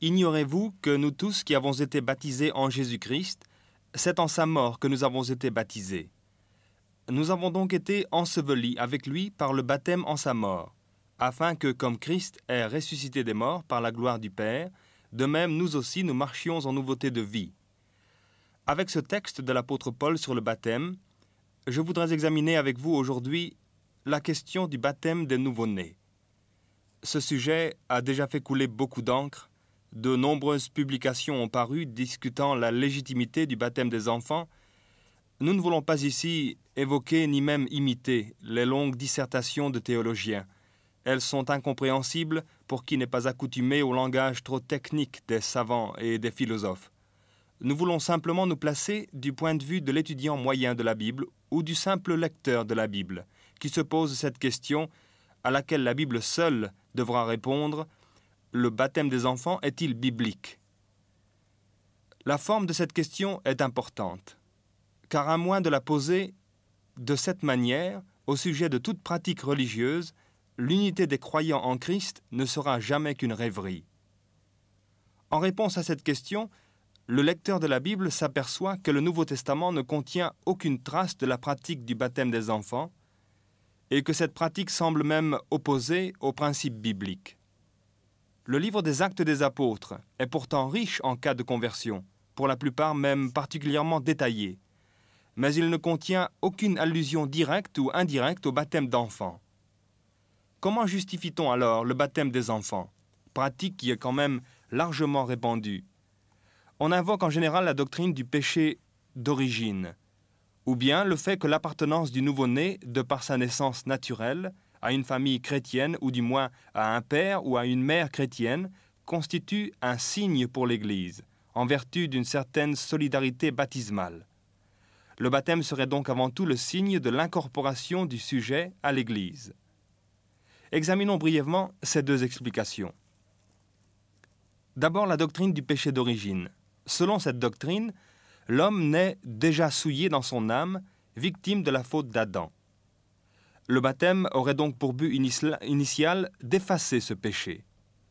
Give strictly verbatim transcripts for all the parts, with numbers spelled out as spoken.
Ignorez-vous que nous tous qui avons été baptisés en Jésus-Christ, c'est en sa mort que nous avons été baptisés. Nous avons donc été ensevelis avec lui par le baptême en sa mort, afin que, comme Christ est ressuscité des morts par la gloire du Père, de même nous aussi nous marchions en nouveauté de vie. Avec ce texte de l'apôtre Paul sur le baptême, je voudrais examiner avec vous aujourd'hui la question du baptême des nouveau-nés. Ce sujet a déjà fait couler beaucoup d'encre. De nombreuses publications ont paru discutant la légitimité du baptême des enfants. Nous ne voulons pas ici évoquer ni même imiter les longues dissertations de théologiens. Elles sont incompréhensibles pour qui n'est pas accoutumé au langage trop technique des savants et des philosophes. Nous voulons simplement nous placer du point de vue de l'étudiant moyen de la Bible ou du simple lecteur de la Bible, qui se pose cette question à laquelle la Bible seule devra répondre: le baptême des enfants est-il biblique? La forme de cette question est importante, car à moins de la poser de cette manière, au sujet de toute pratique religieuse, l'unité des croyants en Christ ne sera jamais qu'une rêverie. En réponse à cette question, le lecteur de la Bible s'aperçoit que le Nouveau Testament ne contient aucune trace de la pratique du baptême des enfants et que cette pratique semble même opposée aux principes bibliques. Le livre des Actes des Apôtres est pourtant riche en cas de conversion, pour la plupart même particulièrement détaillé, mais il ne contient aucune allusion directe ou indirecte au baptême d'enfants. Comment justifie-t-on alors le baptême des enfants, pratique qui est quand même largement répandue? On invoque en général la doctrine du péché d'origine, ou bien le fait que l'appartenance du nouveau-né, de par sa naissance naturelle, à une famille chrétienne, ou du moins à un père ou à une mère chrétienne, constitue un signe pour l'Église, en vertu d'une certaine solidarité baptismale. Le baptême serait donc avant tout le signe de l'incorporation du sujet à l'Église. Examinons brièvement ces deux explications. D'abord, la doctrine du péché d'origine. Selon cette doctrine, l'homme naît déjà souillé dans son âme, victime de la faute d'Adam. Le baptême aurait donc pour but initial d'effacer ce péché.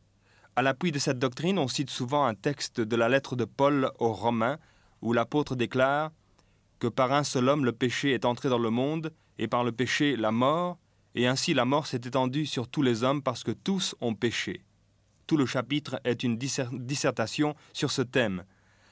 À l'appui de cette doctrine, on cite souvent un texte de la lettre de Paul aux Romains, où l'apôtre déclare que par un seul homme le péché est entré dans le monde, et par le péché la mort, et ainsi la mort s'est étendue sur tous les hommes parce que tous ont péché. Tout le chapitre est une dissertation sur ce thème.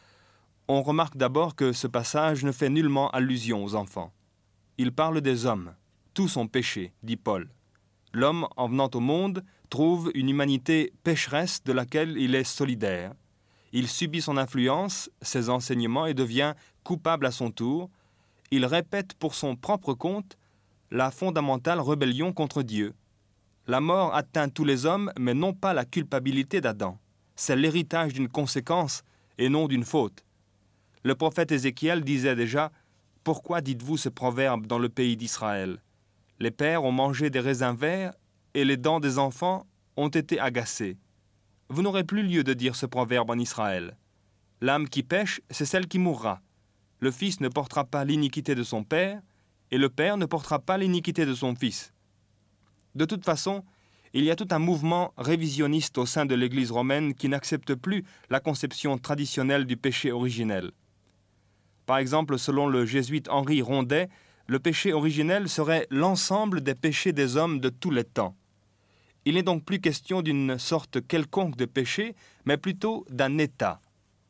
On remarque d'abord que ce passage ne fait nullement allusion aux enfants. Il parle des hommes. Tous ont péché, dit Paul. L'homme, en venant au monde, trouve une humanité pécheresse de laquelle il est solidaire. Il subit son influence, ses enseignements, et devient coupable à son tour. Il répète pour son propre compte la fondamentale rébellion contre Dieu. La mort atteint tous les hommes, mais non pas la culpabilité d'Adam. C'est l'héritage d'une conséquence et non d'une faute. Le prophète Ézéchiel disait déjà « Pourquoi dites-vous ce proverbe dans le pays d'Israël ? Les pères ont mangé des raisins verts et les dents des enfants ont été agacées. Vous n'aurez plus lieu de dire ce proverbe en Israël. L'âme qui pêche, c'est celle qui mourra. Le fils ne portera pas l'iniquité de son père, et le père ne portera pas l'iniquité de son fils. » De toute façon, il y a tout un mouvement révisionniste au sein de l'Église romaine qui n'accepte plus la conception traditionnelle du péché originel. Par exemple, selon le jésuite Henri Rondet, le péché originel serait l'ensemble des péchés des hommes de tous les temps. Il n'est donc plus question d'une sorte quelconque de péché, mais plutôt d'un état.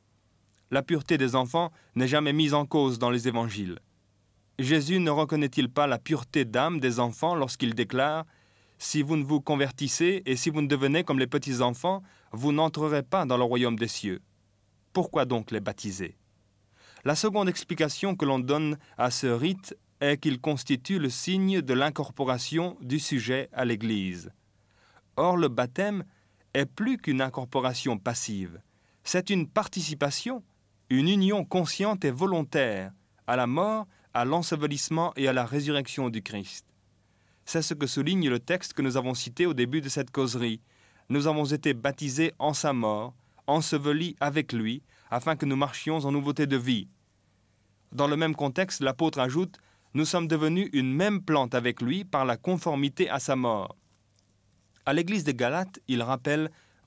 La pureté des enfants n'est jamais mise en cause dans les évangiles. Jésus ne reconnaît-il pas la pureté d'âme des enfants lorsqu'il déclare « Si vous ne vous convertissez et si vous ne devenez comme les petits-enfants, vous n'entrerez pas dans le royaume des cieux. » Pourquoi donc les baptiser? La seconde explication que l'on donne à ce rite est qu'il constitue le signe de l'incorporation du sujet à l'Église. Or, le baptême est plus qu'une incorporation passive. C'est une participation, une union consciente et volontaire à la mort, à l'ensevelissement et à la résurrection du Christ. C'est ce que souligne le texte que nous avons cité au début de cette causerie. Nous avons été baptisés en sa mort, ensevelis avec lui, afin que nous marchions en nouveauté de vie. Dans le même contexte, l'apôtre ajoute « Nous sommes devenus une même plante avec lui par la conformité à sa mort ». À l'église de Galates, il rappelle «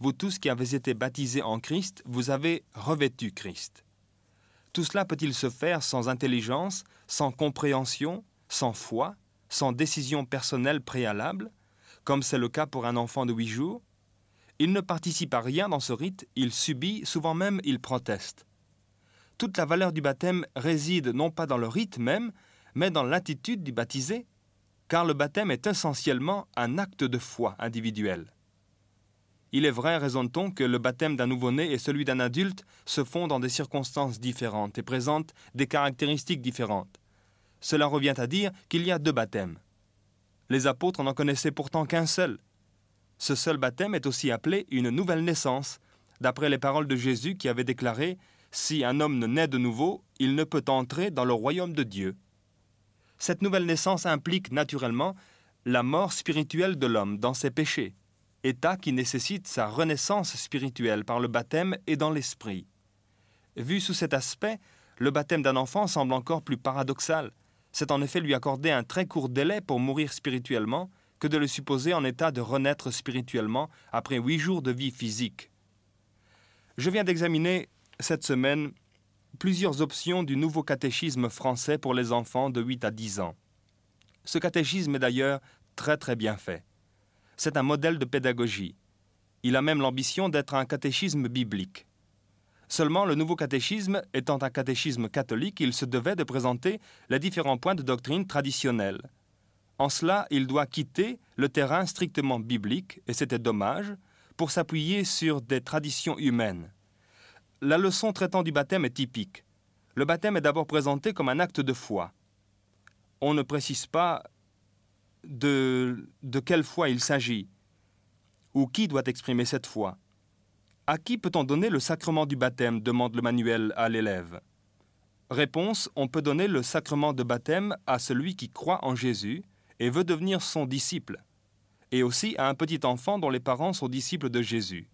vous tous qui avez été baptisés en Christ, vous avez revêtu Christ. Tout cela peut-il se faire sans intelligence, sans compréhension, sans foi, sans décision personnelle préalable, comme c'est le cas pour un enfant de huit jours? Il ne participe à rien dans ce rite, il subit, souvent même il proteste. Toute la valeur du baptême réside non pas dans le rite même, mais dans l'attitude du baptisé, car le baptême est essentiellement un acte de foi individuel. Il est vrai, raisonne-t-on, que le baptême d'un nouveau-né et celui d'un adulte se font dans des circonstances différentes et présentent des caractéristiques différentes. Cela revient à dire qu'il y a deux baptêmes. Les apôtres n'en connaissaient pourtant qu'un seul. Ce seul baptême est aussi appelé une nouvelle naissance, d'après les paroles de Jésus qui avait déclaré « Si un homme ne naît de nouveau, il ne peut entrer dans le royaume de Dieu ». Cette nouvelle naissance implique naturellement la mort spirituelle de l'homme dans ses péchés, état qui nécessite sa renaissance spirituelle par le baptême et dans l'esprit. Vu sous cet aspect, le baptême d'un enfant semble encore plus paradoxal. C'est en effet lui accorder un très court délai pour mourir spirituellement que de le supposer en état de renaître spirituellement après huit jours de vie physique. Je viens d'examiner cette semaine plusieurs options du nouveau catéchisme français pour les enfants de huit à dix ans. Ce catéchisme est d'ailleurs très très bien fait. C'est un modèle de pédagogie. Il a même l'ambition d'être un catéchisme biblique. Seulement, le nouveau catéchisme étant un catéchisme catholique, il se devait de présenter les différents points de doctrine traditionnelle. En cela, il doit quitter le terrain strictement biblique, et c'était dommage, pour s'appuyer sur des traditions humaines. La leçon traitant du baptême est typique. Le baptême est d'abord présenté comme un acte de foi. On ne précise pas de, de quelle foi il s'agit, ou qui doit exprimer cette foi. À qui peut-on donner le sacrement du baptême, demande le manuel à l'élève. Réponse, on peut donner le sacrement de baptême à celui qui croit en Jésus et veut devenir son disciple, et aussi à un petit enfant dont les parents sont disciples de Jésus.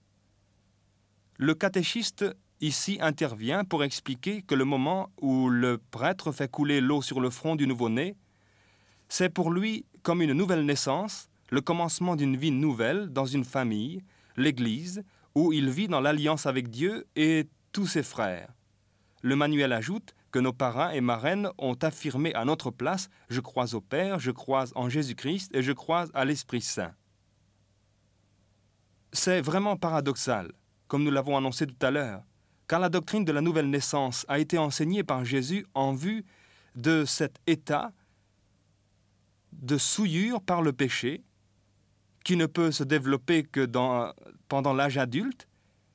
Le catéchiste ici intervient pour expliquer que le moment où le prêtre fait couler l'eau sur le front du nouveau-né, c'est pour lui comme une nouvelle naissance, le commencement d'une vie nouvelle dans une famille, l'Église, où il vit dans l'alliance avec Dieu et tous ses frères. Le manuel ajoute que nos parrains et marraines ont affirmé à notre place « Je crois au Père, je crois en Jésus-Christ et je crois à l'Esprit Saint ». C'est vraiment paradoxal, comme nous l'avons annoncé tout à l'heure, car la doctrine de la nouvelle naissance a été enseignée par Jésus en vue de cet état de souillure par le péché qui ne peut se développer que dans, pendant l'âge adulte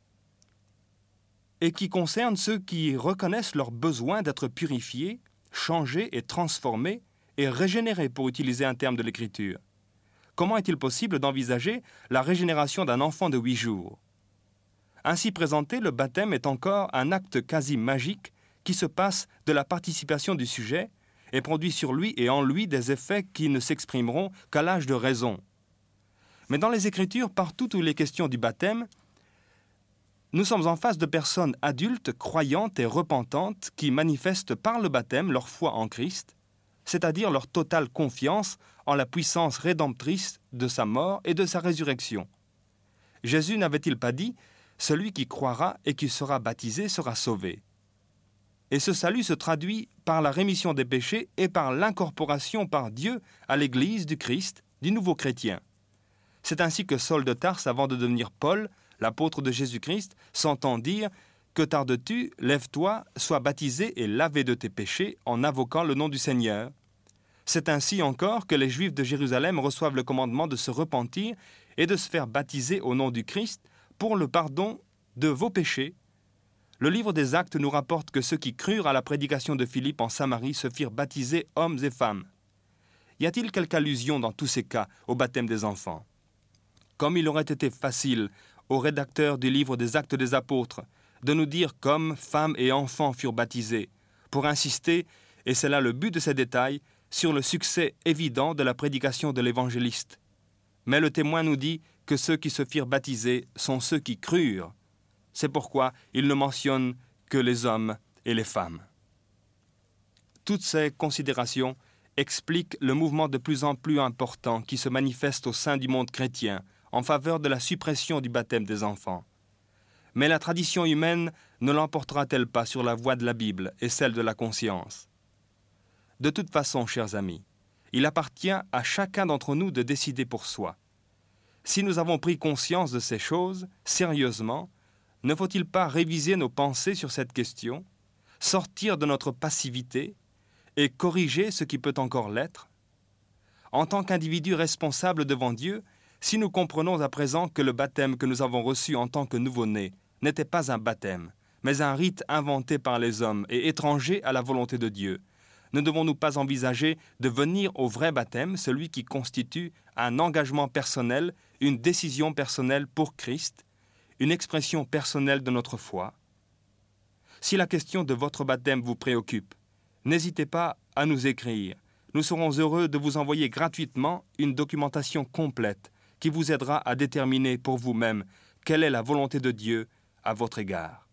et qui concerne ceux qui reconnaissent leur besoin d'être purifiés, changés et transformés et régénérés, pour utiliser un terme de l'Écriture. Comment est-il possible d'envisager la régénération d'un enfant de huit jours? Ainsi présenté, le baptême est encore un acte quasi magique qui se passe de la participation du sujet et produit sur lui et en lui des effets qui ne s'exprimeront qu'à l'âge de raison. Mais dans les Écritures, partout où il est question du baptême, nous sommes en face de personnes adultes, croyantes et repentantes qui manifestent par le baptême leur foi en Christ, c'est-à-dire leur totale confiance en la puissance rédemptrice de sa mort et de sa résurrection. Jésus n'avait-il pas dit « Celui qui croira et qui sera baptisé sera sauvé ». Et ce salut se traduit par la rémission des péchés et par l'incorporation par Dieu à l'Église du Christ, du nouveau chrétien. C'est ainsi que Saul de Tarse, avant de devenir Paul, l'apôtre de Jésus-Christ, s'entend dire « Que tardes-tu? Lève-toi, sois baptisé et lavé de tes péchés en invoquant le nom du Seigneur. » C'est ainsi encore que les Juifs de Jérusalem reçoivent le commandement de se repentir et de se faire baptiser au nom du Christ pour le pardon de vos péchés. Le livre des Actes nous rapporte que ceux qui crurent à la prédication de Philippe en Samarie se firent baptiser hommes et femmes. Y a-t-il quelque allusion dans tous ces cas au baptême des enfants? Comme il aurait été facile au rédacteur du livre des Actes des Apôtres de nous dire qu'hommes, femmes et enfants furent baptisés, pour insister, et c'est là le but de ces détails, sur le succès évident de la prédication de l'évangéliste. Mais le témoin nous dit que ceux qui se firent baptiser sont ceux qui crurent. C'est pourquoi il ne mentionne que les hommes et les femmes. Toutes ces considérations expliquent le mouvement de plus en plus important qui se manifeste au sein du monde chrétien en faveur de la suppression du baptême des enfants. Mais la tradition humaine ne l'emportera-t-elle pas sur la voie de la Bible et celle de la conscience? De toute façon, chers amis, il appartient à chacun d'entre nous de décider pour soi. Si nous avons pris conscience de ces choses, sérieusement, ne faut-il pas réviser nos pensées sur cette question, sortir de notre passivité et corriger ce qui peut encore l'être? En tant qu'individus responsables devant Dieu, si nous comprenons à présent que le baptême que nous avons reçu en tant que nouveau-nés n'était pas un baptême, mais un rite inventé par les hommes et étranger à la volonté de Dieu, ne devons-nous pas envisager de venir au vrai baptême, celui qui constitue un engagement personnel, une décision personnelle pour Christ, une expression personnelle de notre foi? Si la question de votre baptême vous préoccupe, n'hésitez pas à nous écrire. Nous serons heureux de vous envoyer gratuitement une documentation complète qui vous aidera à déterminer pour vous-même quelle est la volonté de Dieu à votre égard.